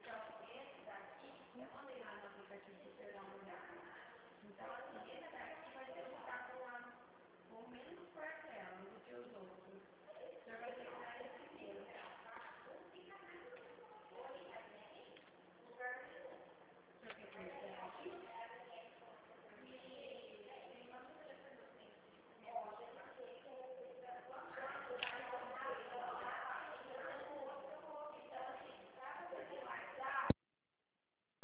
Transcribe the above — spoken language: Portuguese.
Então, esse daqui, eu mandei lá no aplicativo para você dar uma olhada. Então, assim, esse